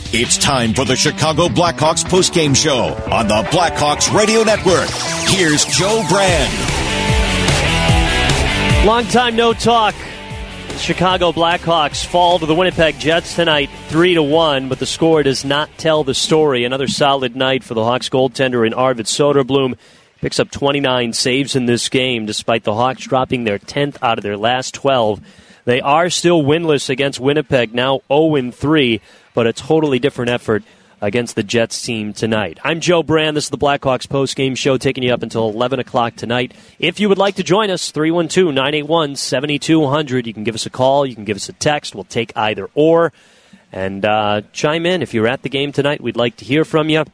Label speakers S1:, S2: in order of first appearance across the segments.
S1: It's time for the Chicago Blackhawks postgame show on the Blackhawks Radio Network. Here's Joe Brand.
S2: Long time no talk. The Chicago Blackhawks fall to the Winnipeg Jets tonight 3-1, but the score does not tell the story. Another solid night for the Hawks goaltender in Arvid Soderblom. Picks up 29 saves in this game, despite the Hawks dropping their 10th out of their last 12. They are still winless against Winnipeg, now 0-3, but a totally different effort against the Jets team tonight. I'm Joe Brand. This is the Blackhawks postgame show, taking you up until 11 o'clock tonight. If you would like to join us, 312-981-7200. You can give us a call. You can give us a text. We'll take either or. And chime in. If you're at the game tonight, we'd like to hear from you.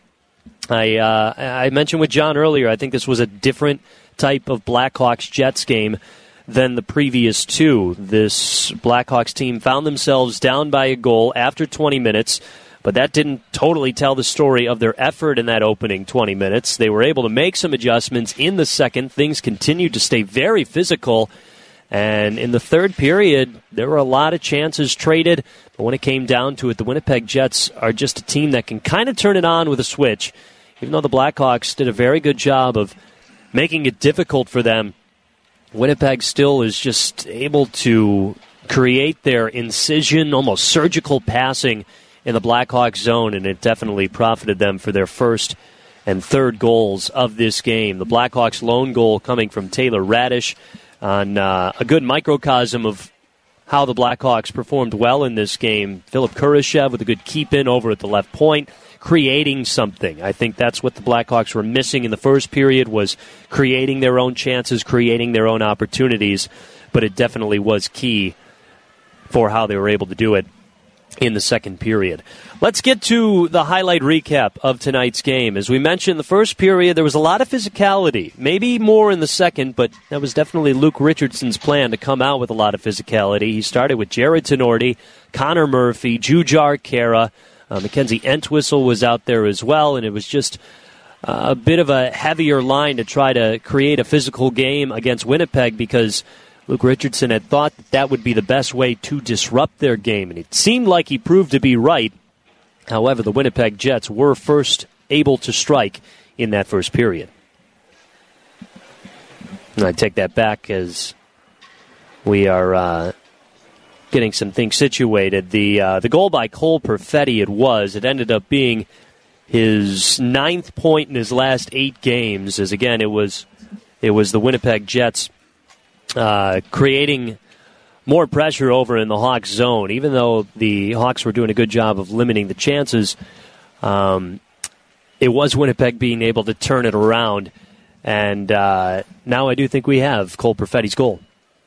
S2: I mentioned with John earlier, I think this was a different type of Blackhawks-Jets game than the previous two. This Blackhawks team found themselves down by a goal after 20 minutes, but that didn't totally tell the story of their effort in that opening 20 minutes. They were able to make some adjustments in the second. Things continued to stay very physical, and in the third period, there were a lot of chances traded, but when it came down to it, the Winnipeg Jets are just a team that can kind of turn it on with a switch, even though the Blackhawks did a very good job of making it difficult for them. Winnipeg still is just able to create their incision, almost surgical passing in the Blackhawks zone, and it definitely profited them for their first and third goals of this game. The Blackhawks' lone goal coming from Taylor Radish on a good microcosm of how the Blackhawks performed well in this game. Philip Kurashev with a good keep-in over at the left point, creating something. I think that's what the Blackhawks were missing in the first period, was creating their own chances, creating their own opportunities, but it definitely was key for how they were able to do it in the second period. Let's get to the highlight recap of tonight's game. As we mentioned, the first period, there was a lot of physicality, maybe more in the second, but that was definitely Luke Richardson's plan to come out with a lot of physicality. He started with Jared Tenorti, Connor Murphy, Jujhar Khaira, Mackenzie Entwistle was out there as well, and it was just a bit of a heavier line to try to create a physical game against Winnipeg, because Luke Richardson had thought that would be the best way to disrupt their game, and it seemed like he proved to be right. However, the Winnipeg Jets were first able to strike in that first period. And I take that back as we are getting some things situated. The goal by Cole Perfetti, it ended up being his 9th point in his last 8 games, as again it was the Winnipeg Jets creating more pressure over in the Hawks zone. Even though the Hawks were doing a good job of limiting the chances, it was Winnipeg being able to turn it around, and now I do think we have Cole Perfetti's goal.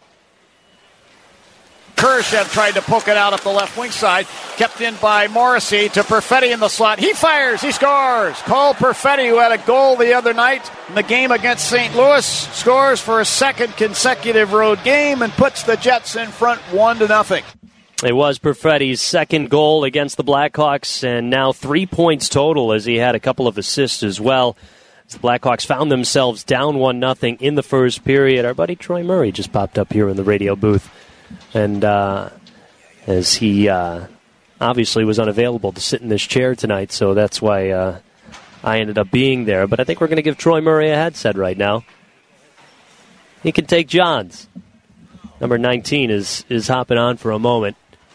S3: Kurashev tried to poke it out up the left wing side. Kept in by Morrissey to Perfetti in the slot. He fires. He scores. Cole Perfetti, who had a goal the other night in the game against St. Louis, scores for a second consecutive road game and puts the Jets in front 1-0.
S2: It was Perfetti's second goal against the Blackhawks, and now 3 points total, as he had a couple of assists as well. As the Blackhawks found themselves down 1-0 in the first period. Our buddy Troy Murray just popped up here in the radio booth. And as he obviously was unavailable to sit in this chair tonight, so that's why I ended up being there. But I think we're going to give Troy Murray a headset right now. He can take John's. Number 19 is hopping on for a moment.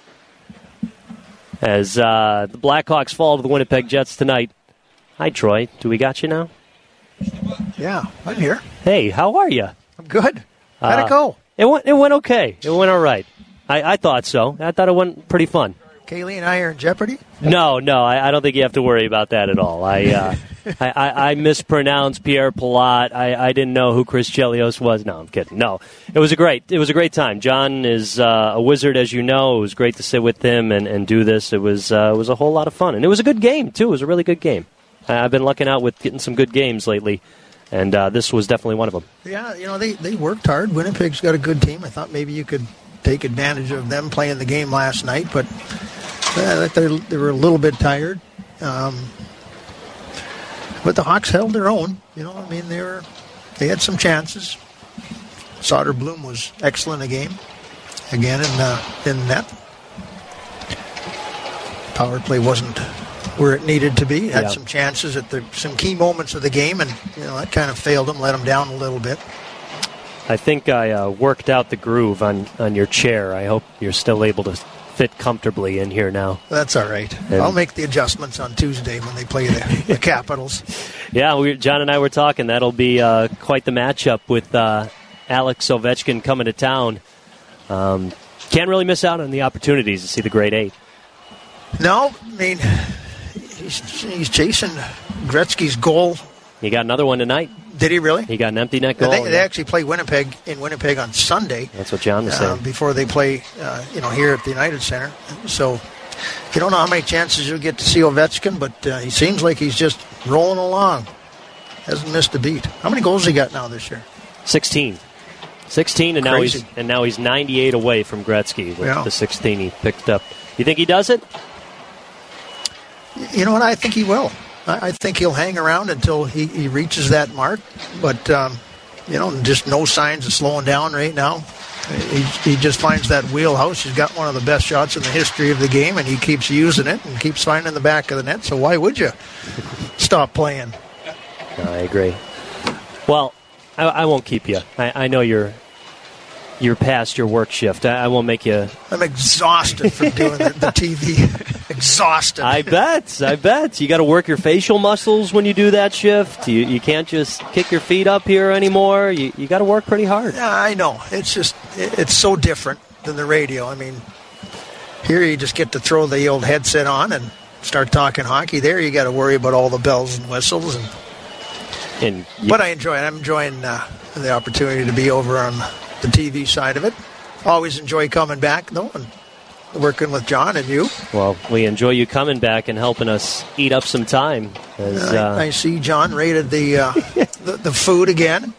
S2: As the Blackhawks fall to the Winnipeg Jets tonight. Hi, Troy. Do we got you now?
S4: Yeah, I'm here.
S2: Hey, how are you?
S4: I'm good. How'd it go?
S2: It went okay. It went all right. I thought so. I thought it went pretty fun.
S4: Kaylee and I are in jeopardy?
S2: No, I don't think you have to worry about that at all. I mispronounced Pierre Palat. I didn't know who Chris Chelios was. No, I'm kidding. No, it was a great time. John is a wizard, as you know. It was great to sit with him and do this. It was a whole lot of fun, and it was a good game too. It was a really good game. I've been lucking out with getting some good games lately. And this was definitely one of them.
S4: Yeah, they worked hard. Winnipeg's got a good team. I thought maybe you could take advantage of them playing the game last night, but they were a little bit tired. But the Hawks held their own. They had some chances. Soderblom was excellent again in net. Power play wasn't where it needed to be. Had
S2: Yeah.
S4: some chances at some key moments of the game, and that kind of failed him, let him down a little bit.
S2: I think I worked out the groove on your chair. I hope you're still able to fit comfortably in here now.
S4: That's all right. I'll make the adjustments on Tuesday when they play the Capitals.
S2: Yeah, John and I were talking. That'll be quite the matchup with Alex Ovechkin coming to town. Can't really miss out on the opportunities to see the Great Eight.
S4: No, I mean, he's chasing Gretzky's goal.
S2: He got another one tonight.
S4: Did he really?
S2: He got an empty net goal.
S4: They actually play Winnipeg on Sunday.
S2: That's what John was saying.
S4: Before they play, here at the United Center. So you don't know how many chances you'll get to see Ovechkin, but he seems like he's just rolling along. Hasn't missed a beat. How many goals he got now this year?
S2: 16, and now he's 98 away from Gretzky with the 16 he picked up. You think he does it?
S4: You know what? I think he will. I think he'll hang around until he reaches that mark. But, just no signs of slowing down right now. He just finds that wheelhouse. He's got one of the best shots in the history of the game, and he keeps using it and keeps finding the back of the net. So why would you stop playing?
S2: I agree. Well, I won't keep you. I know you're past your work shift. I won't make you.
S4: I'm exhausted from doing the TV. Exhausted.
S2: I bet. You got to work your facial muscles when you do that shift. You can't just kick your feet up here anymore. You got to work pretty hard.
S4: Yeah, I know. It's just it's so different than the radio. I mean, here you just get to throw the old headset on and start talking hockey. There you got to worry about all the bells and whistles. But I enjoy it. I'm enjoying the opportunity to be over on the TV side of it. Always enjoy coming back, though, and working with John and you.
S2: Well, we enjoy you coming back and helping us eat up some time.
S4: I see John rated the food again.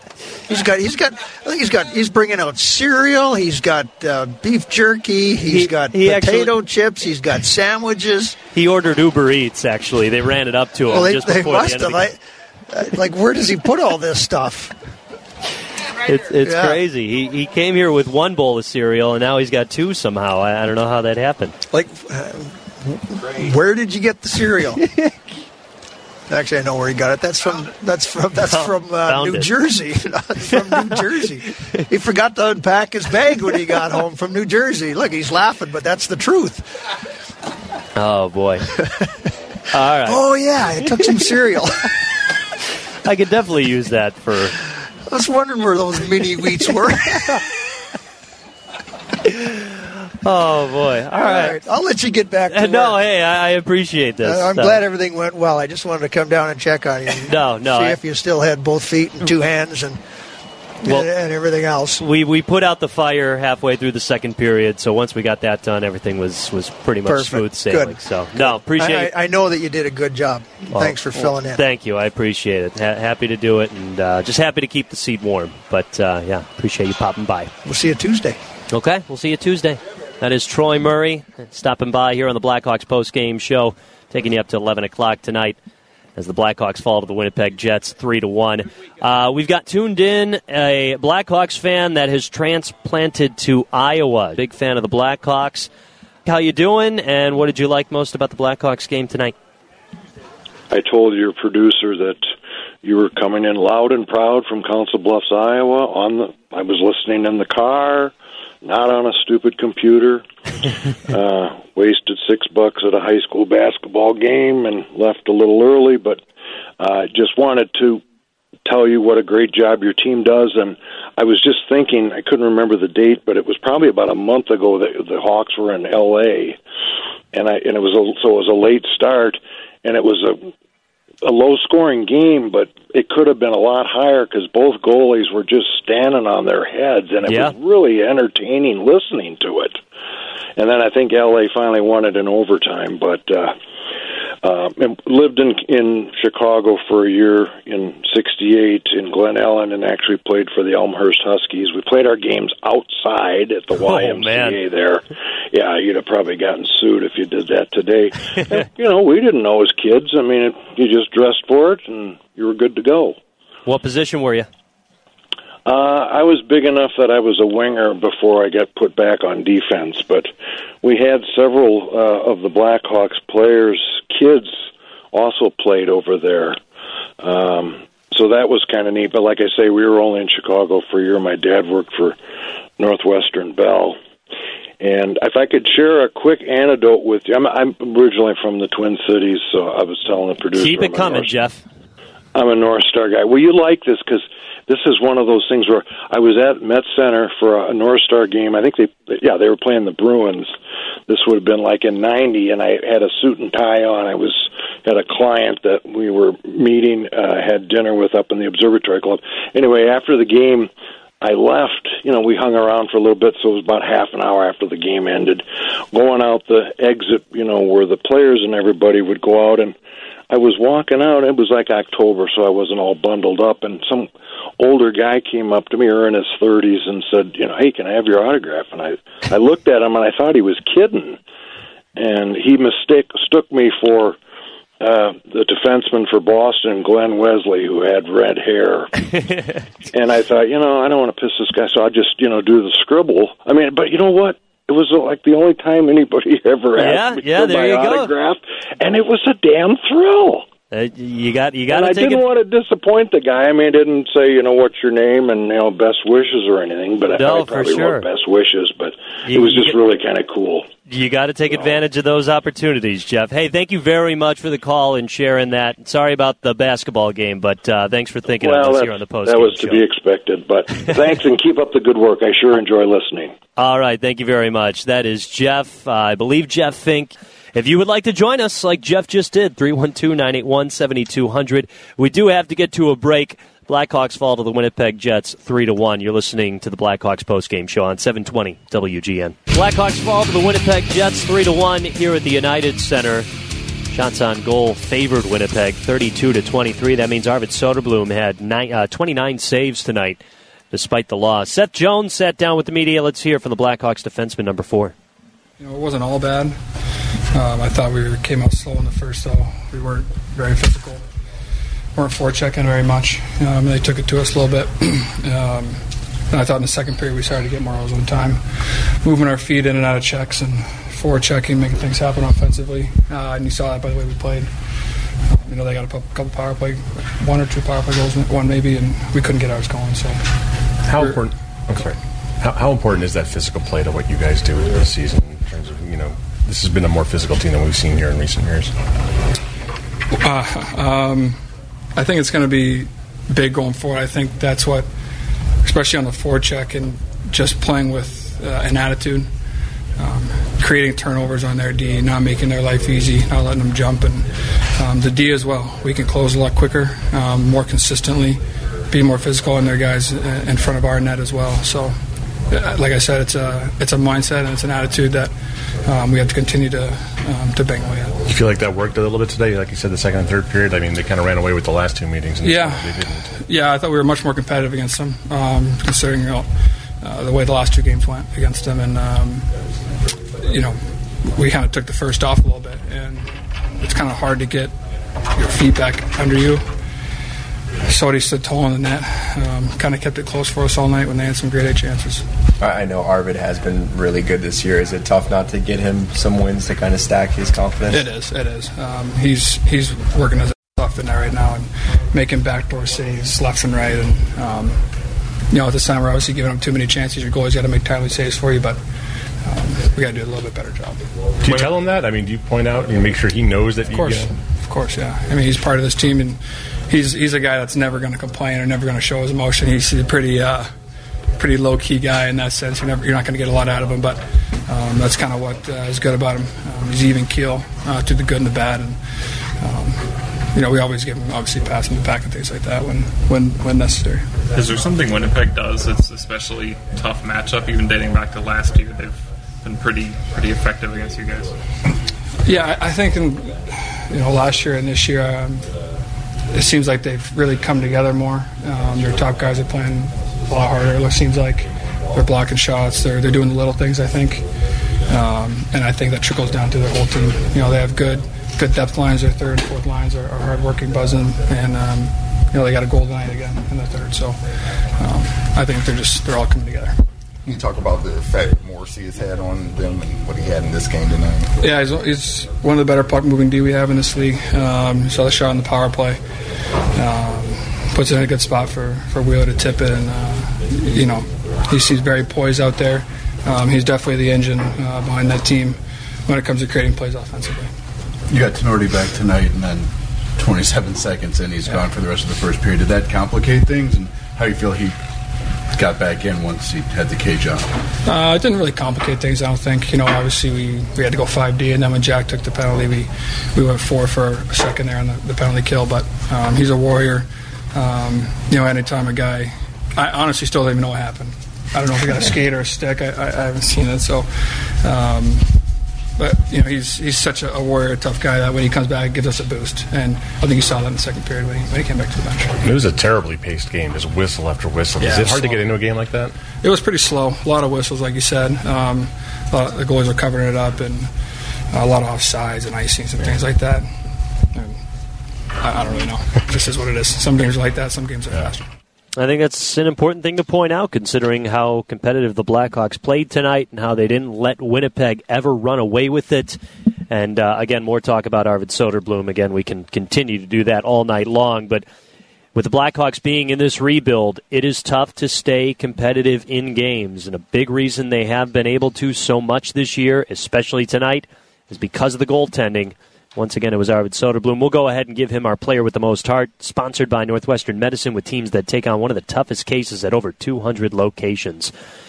S4: He's bringing out cereal. He's got beef jerky. He's got potato chips. He's got sandwiches.
S2: He ordered Uber Eats. Actually, they ran it up to him just before the end of the game.
S4: Like, where does he put all this stuff?
S2: It's crazy. He came here with one bowl of cereal, and now he's got two somehow. I don't know how that happened.
S4: Like, where did you get the cereal? Actually, I know where he got it. That's from New Jersey. From New Jersey. He forgot to unpack his bag when he got home from New Jersey. Look, he's laughing, but that's the truth.
S2: Oh boy! All right.
S4: Oh yeah, I took some cereal.
S2: I could definitely use that for.
S4: I was wondering where those mini wheats were.
S2: Oh, boy. All right.
S4: I'll let you get back to work.
S2: No, hey, I appreciate this.
S4: I'm glad everything went well. I just wanted to come down and check on you.
S2: No.
S4: See if you still had both feet and two hands and everything else.
S2: We put out the fire halfway through the second period, so once we got that done, everything was pretty much
S4: perfect.
S2: Smooth sailing.
S4: Good.
S2: So, no, appreciate it.
S4: I know that you did a good job. Thanks for filling in.
S2: Thank you. I appreciate it. Happy to do it, and just happy to keep the seat warm. But, appreciate you popping by.
S4: We'll see you Tuesday.
S2: Okay, we'll see you Tuesday. That is Troy Murray stopping by here on the Blackhawks postgame show, taking you up to 11 o'clock tonight as the Blackhawks fall to the Winnipeg Jets 3-1. We've got tuned in a Blackhawks fan that has transplanted to Iowa. Big fan of the Blackhawks. How you doing, and what did you like most about the Blackhawks game tonight?
S5: I told your producer that you were coming in loud and proud from Council Bluffs, Iowa. I was listening in the car, not on a stupid computer. Wasted $6 at a high school basketball game and left a little early, but just wanted to tell you what a great job your team does. And I was just thinking, I couldn't remember the date, but it was probably about a month ago that the Hawks were in L.A. and it was a late start, and it was a low-scoring game, but it could have been a lot higher because both goalies were just standing on their heads, and it was really entertaining listening to it. And then I think L.A. finally won it in overtime, but lived in Chicago for a year in '68 in Glen Ellen and actually played for the Elmhurst Huskies. We played our games outside at the YMCA there. Yeah, you'd have probably gotten sued if you did that today. And, we didn't know as kids. I mean, you just dressed for it and you were good to go.
S2: What position were you?
S5: I was big enough that I was a winger before I got put back on defense, but we had several of the Blackhawks players, kids, also played over there. So that was kind of neat. But like I say, we were only in Chicago for a year. My dad worked for Northwestern Bell. And if I could share a quick anecdote with you, I'm originally from the Twin Cities, so I was telling the producer.
S2: Keep it coming, Jeff.
S5: I'm a North Star guy. Well, you like this because this is one of those things where I was at Met Center for a North Star game. I think they were playing the Bruins. This would have been like in '90, and I had a suit and tie on. I had a client that we were meeting, had dinner with up in the Observatory Club. Anyway, after the game, I left. We hung around for a little bit, so it was about half an hour after the game ended. Going out the exit, where the players and everybody would go out, and I was walking out. It was like October, so I wasn't all bundled up, and some older guy came up to me, or in his 30s, and said, hey, can I have your autograph? And I looked at him, and I thought he was kidding. And he mistook me for the defenseman for Boston, Glenn Wesley, who had red hair. And I thought, I don't want to piss this guy, so I'll just, do the scribble. But you know what? It was like the only time anybody ever asked me for my autograph, and it was a damn thrill.
S2: You got to take it.
S5: I didn't want to disappoint the guy. I didn't say, what's your name and, best wishes or anything, but I probably wrote best wishes, but it was just really kind of cool.
S2: You got to take advantage of those opportunities, Jeff. Hey, thank you very much for the call and sharing that. Sorry about the basketball game, but thanks for thinking of us here on the post.
S5: That was to be expected, but thanks and keep up the good work. I sure enjoy listening.
S2: All right, thank you very much. That is Jeff. I believe Jeff Fink. If you would like to join us, like Jeff just did, 312-981-7200. We do have to get to a break. Blackhawks fall to the Winnipeg Jets 3-1. You're listening to the Blackhawks postgame show on 720 WGN. Blackhawks fall to the Winnipeg Jets 3-1 here at the United Center. Shots on goal favored Winnipeg 32-23. That means Arvid Soderblom had 29 saves tonight despite the loss. Seth Jones sat down with the media. Let's hear from the Blackhawks defenseman number 4.
S6: It wasn't all bad. I thought we came out slow in the first, though. We weren't very physical. Weren't forechecking very much. They took it to us a little bit. And I thought in the second period we started to get more on time, moving our feet in and out of checks and forechecking, making things happen offensively. And you saw that by the way we played. They got a couple power play, 1 or 2 power play goals, one maybe, and we couldn't get ours going. So,
S7: how important? I'm sorry. How important is that physical play to what you guys do this season in terms of this has been a more physical team than we've seen here in recent years?
S6: I think it's going to be big going forward. I think that's what, especially on the forecheck and just playing with an attitude, creating turnovers on their D, not making their life easy, not letting them jump, and the D as well. We can close a lot quicker, more consistently, be more physical on their guys in front of our net as well. So, like I said, it's a mindset and it's an attitude that we have to continue to bang away at.
S7: You feel like that worked a little bit today? Like you said, the second and third period, they kind of ran away with the last 2 meetings. And
S6: they
S7: didn't.
S6: Yeah, I thought we were much more competitive against them, considering the way the last 2 games went against them. And, we kind of took the first off a little bit, and it's kind of hard to get your feet back under you. Sody stood tall in the net, kind of kept it close for us all night when they had some great A chances.
S8: I know Arvid has been really good this year. Is it tough not to get him some wins to kind of stack his confidence?
S6: It is. He's working his ass off in there right now and making backdoor saves left and right. And, at this time we're obviously giving him too many chances. Your goalie's got to make timely saves for you, but we got to do a little bit better job.
S7: Do you tell him that? Do you point out and make sure he knows that?
S6: Of course, yeah. He's part of this team, and he's a guy that's never going to complain or never going to show his emotion. He's a pretty low key guy in that sense. You're not going to get a lot out of him, but that's kind of what is good about him. He's even keel to the good and the bad, and we always give him obviously passing the back and things like that when necessary.
S9: Is there something Winnipeg does that's especially tough matchup, even dating back to last year? They've been pretty effective against you guys.
S6: Yeah, I think in last year and this year, it seems like they've really come together more. Their top guys are playing a lot harder. It seems like they're blocking shots. They're doing the little things, I think, and I think that trickles down to their whole team. They have good depth lines. Their third and fourth lines are hard-working, buzzing, and they got a goal tonight again in the third. So I think they're all coming together.
S10: Can you talk about the effect Morrissey has had on them and what he had in this game tonight?
S6: Yeah, he's one of the better puck-moving D we have in this league. You saw the shot on the power play. Puts it in a good spot for Wheeler to tip it, and he's very poised out there. He's definitely the engine behind that team when it comes to creating plays offensively.
S11: You got Tenorti back tonight, and then 27 seconds in, he's gone for the rest of the first period. Did that complicate things, and how do you feel he got back in once he had the cage on?
S6: It didn't really complicate things, I don't think. Obviously we had to go 5D, and then when Jack took the penalty, we went 4 for a second there on the penalty kill. But he's a warrior. Anytime a guy, I honestly still don't even know what happened. I don't know if he got a skate or a stick. I haven't seen it. So, but he's such a warrior, tough guy that when he comes back, it gives us a boost. And I think you saw that in the second period when he came back to the bench.
S7: It was a terribly paced game, just whistle after whistle.
S6: Yeah,
S7: Is it hard to get into a game like that?
S6: It was pretty slow. A lot of whistles, like you said. The goalies were covering it up, and a lot of offsides and icings and things like that. And I don't really know. It just is what it is. Some games are like that. Some games are faster.
S2: I think that's an important thing to point out, considering how competitive the Blackhawks played tonight and how they didn't let Winnipeg ever run away with it. And, again, more talk about Arvid Soderblom. Again, we can continue to do that all night long. But with the Blackhawks being in this rebuild, it is tough to stay competitive in games. And a big reason they have been able to so much this year, especially tonight, is because of the goaltending. Once again, it was Arvid Soderblom. We'll go ahead and give him our player with the most heart, sponsored by Northwestern Medicine, with teams that take on one of the toughest cases at over 200 locations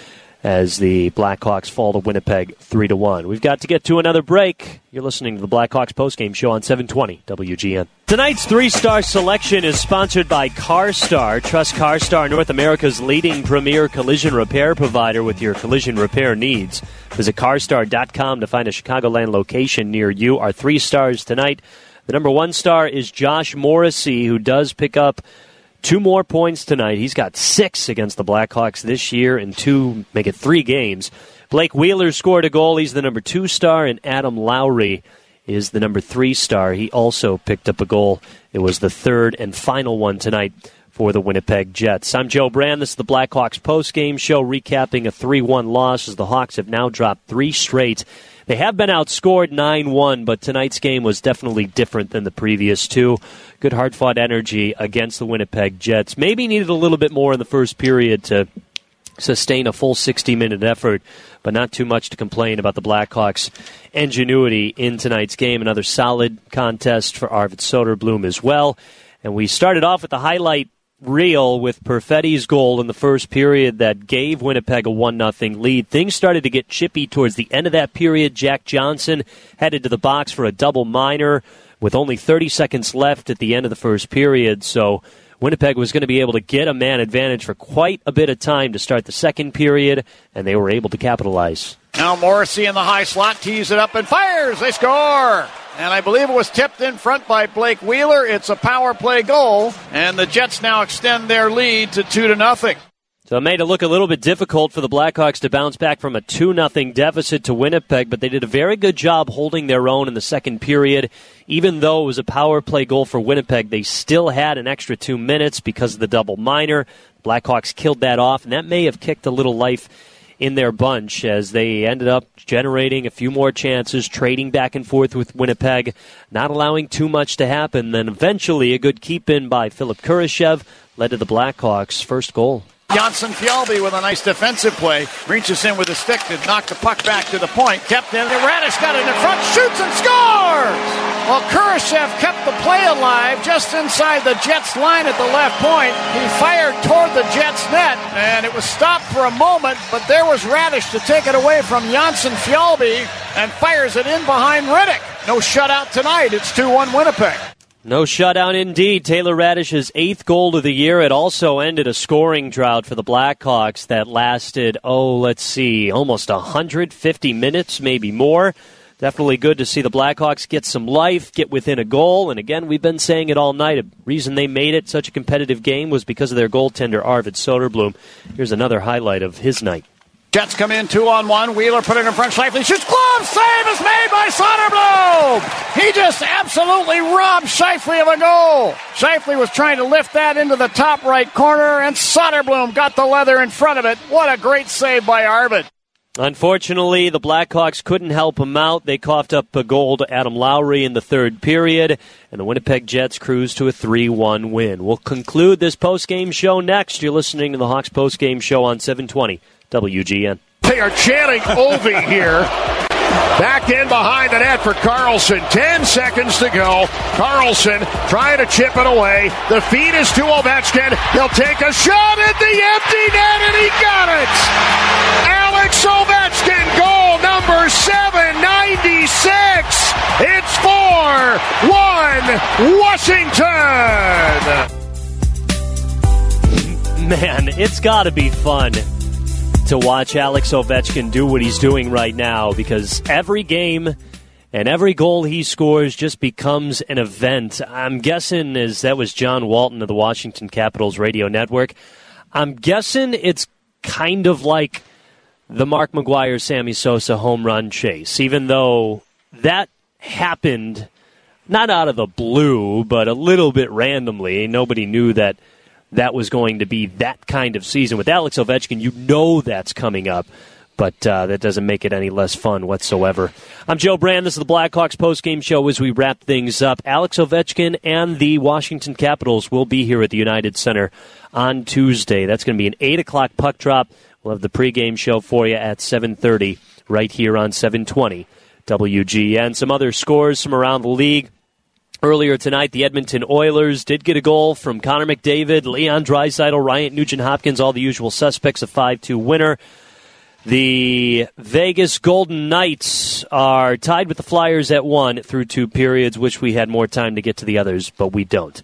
S2: as the Blackhawks fall to Winnipeg 3-1. We've got to get to another break. You're listening to the Blackhawks postgame show on 720 WGN. Tonight's 3-star selection is sponsored by CarStar. Trust CarStar, North America's leading premier collision repair provider with your collision repair needs. Visit CarStar.com to find a Chicagoland location near you. Our 3 stars tonight. The number 1 star is Josh Morrissey, who does pick up 2 more points tonight. He's got 6 against the Blackhawks this year in 3 games. Blake Wheeler scored a goal. He's the number 2 star, and Adam Lowry is the number 3 star. He also picked up a goal. It was the 3rd and final one tonight for the Winnipeg Jets. I'm Joe Brand. This is the Blackhawks postgame show, recapping a 3-1 loss as the Hawks have now dropped 3 straight. They have been outscored 9-1, but tonight's game was definitely different than the previous 2. Good hard-fought energy against the Winnipeg Jets. Maybe needed a little bit more in the first period to sustain a full 60-minute effort, but not too much to complain about the Blackhawks' ingenuity in tonight's game. Another solid contest for Arvid Soderblom as well. And we started off with the highlight reel with Perfetti's goal in the first period that gave Winnipeg a 1-0 lead. Things started to get chippy towards the end of that period. Jack Johnson headed to the box for a double minor with only 30 seconds left at the end of the first period. So Winnipeg was going to be able to get a man advantage for quite a bit of time to start the second period, and they were able to capitalize.
S3: Now Morrissey in the high slot tees it up and fires. They score. And I believe it was tipped in front by Blake Wheeler. It's a power play goal, and the Jets now extend their lead to 2-0.
S2: So it made it look a little bit difficult for the Blackhawks to bounce back from a 2-0 deficit to Winnipeg, but they did a very good job holding their own in the second period. Even though it was a power play goal for Winnipeg, they still had an extra 2 minutes because of the double minor. Blackhawks killed that off, and that may have kicked a little life in their bunch as they ended up generating a few more chances, trading back and forth with Winnipeg, not allowing too much to happen. Then eventually a good keep-in by Philip Kurashev led to the Blackhawks' first goal.
S3: Janssen Fjällby with a nice defensive play. Reaches in with a stick to knock the puck back to the point. Kept in. Radish got it in front. Shoots and scores! Well, Kurashev kept the play alive just inside the Jets' line at the left point. He fired toward the Jets' net, and it was stopped for a moment, but there was Radish to take it away from Janssen Fjällby and fires it in behind Riddick. No shutout tonight. It's 2-1 Winnipeg.
S2: No shutout indeed. Taylor Radish's 8th goal of the year. It also ended a scoring drought for the Blackhawks that lasted, almost 150 minutes, maybe more. Definitely good to see the Blackhawks get some life, get within a goal. And again, we've been saying it all night. A reason they made it such a competitive game was because of their goaltender, Arvid Soderblom. Here's another highlight of his night.
S3: Jets come in 2-on-1. Wheeler put it in front. Scheifele shoots. Glove save is made by Soderblom. He just absolutely robbed Scheifele of a goal. Scheifele was trying to lift that into the top right corner, and Soderblom got the leather in front of it. What a great save by Arvid.
S2: Unfortunately, the Blackhawks couldn't help him out. They coughed up a goal to Adam Lowry in the third period, and the Winnipeg Jets cruised to a 3-1 win. We'll conclude this postgame show next. You're listening to the Hawks postgame show on 720 WGN.
S12: They are chanting Ovi here. Back in behind the net for Carlson. 10 seconds to go. Carlson trying to chip it away. The feed is to Ovechkin. He'll take a shot at the empty net, and he got it. Alex Ovechkin, goal number 796. It's 4-1 Washington.
S2: Man, it's got to be fun to watch Alex Ovechkin do what he's doing right now, because every game and every goal he scores just becomes an event. I'm guessing, as that was John Walton of the Washington Capitals radio network, I'm guessing it's kind of like the Mark McGuire, Sammy Sosa home run chase, even though that happened not out of the blue, but a little bit randomly. Nobody knew that was going to be that kind of season. With Alex Ovechkin, you know that's coming up, but that doesn't make it any less fun whatsoever. I'm Joe Brand. This is the Blackhawks postgame show as we wrap things up. Alex Ovechkin and the Washington Capitals will be here at the United Center on Tuesday. That's going to be an 8 o'clock puck drop. We'll have the pregame show for you at 7:30 right here on 720 WGN. Some other scores from around the league. Earlier tonight, the Edmonton Oilers did get a goal from Connor McDavid, Leon Draisaitl, Ryan Nugent-Hopkins, all the usual suspects, a 5-2 winner. The Vegas Golden Knights are tied with the Flyers at 1 through 2 periods. Wish we had more time to get to the others, but we don't.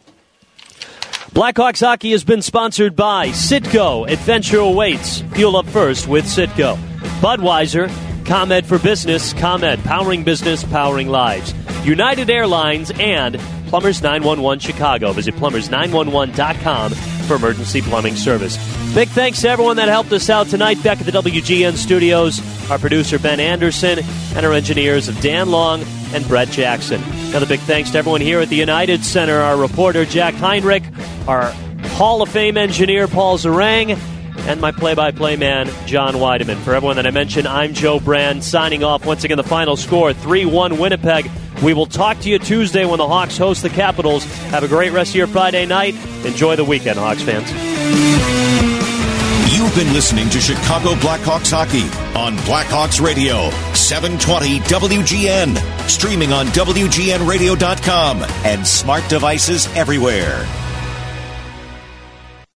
S2: Blackhawks hockey has been sponsored by Citgo. Adventure awaits. Fuel up first with Citgo. Budweiser, ComEd for Business, ComEd, powering business, powering lives. United Airlines, and Plumbers 911 Chicago. Visit plumbers911.com for emergency plumbing service. Big thanks to everyone that helped us out tonight back at the WGN studios. Our producer, Ben Anderson, and our engineers of Dan Long and Brett Jackson. Another big thanks to everyone here at the United Center, our reporter, Jack Heinrich, our Hall of Fame engineer, Paul Zarang, and my play-by-play man, John Weideman. For everyone that I mentioned, I'm Joe Brand, signing off. Once again, the final score, 3-1 Winnipeg. We will talk to you Tuesday when the Hawks host the Capitals. Have a great rest of your Friday night. Enjoy the weekend, Hawks fans.
S1: You've been listening to Chicago Blackhawks hockey on Blackhawks Radio, 720 WGN. Streaming on WGNradio.com and smart devices everywhere.